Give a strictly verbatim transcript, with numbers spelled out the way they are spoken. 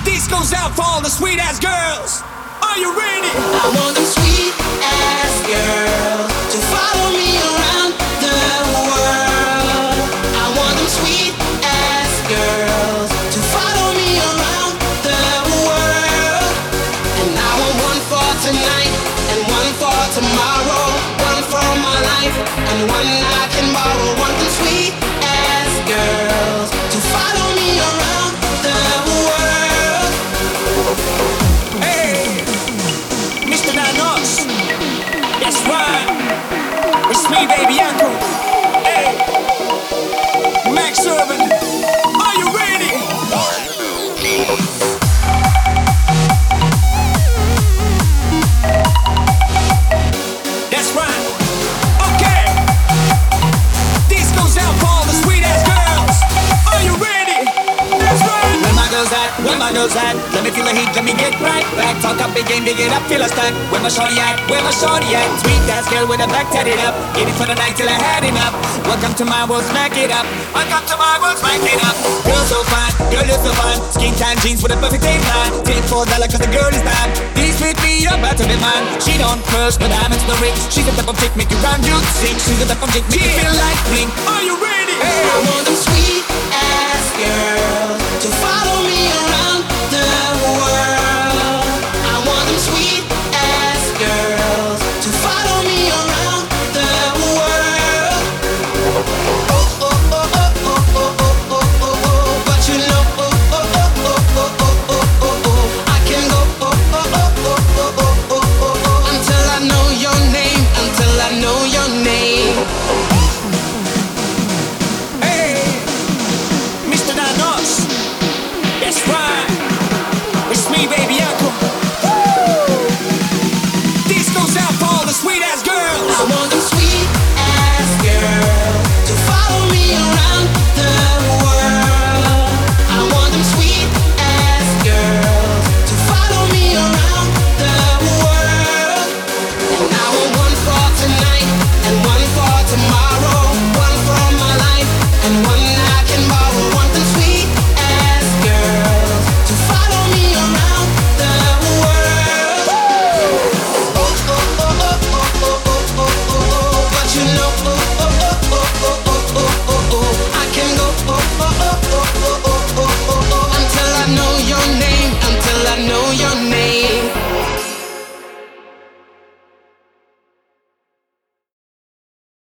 This goes out for all the sweet ass girls. Are you ready? I want them sweet ass girls to follow me around the world. I want them sweet ass girls to follow me around the world. And I want one for tonight and one for tomorrow, one for my life and one I can borrow. Want them sweet ass girls to follow me around the world. Hey, Mister Nanos. That's right. It's me, baby uncle. Hey, Max Urban. Are you ready? That's right. Okay. This goes out for all the sweet ass girls. Are you ready? That's right. Where my girls at? Where my girls at? Let me feel the heat, let me get right back. Talk up big game, dig it up, feel a stack. Where my shorty at? Where my shorty at? Sweet ass girl with her back tatted up. Get it for the night till I had enough. Welcome to my world, smack it up. Welcome to my world, smack it up. Girl so fine, girl you so fine. Skin tan jeans with a perfect tape line. Take four dollar cause the girl is mine. This with me, you're about to be mine. She don't curse, but diamonds the rings. She's the type of chick make you run, you sing. She's the type of chick make you feel like bling. Are you ready? I want them sweet ass girls to follow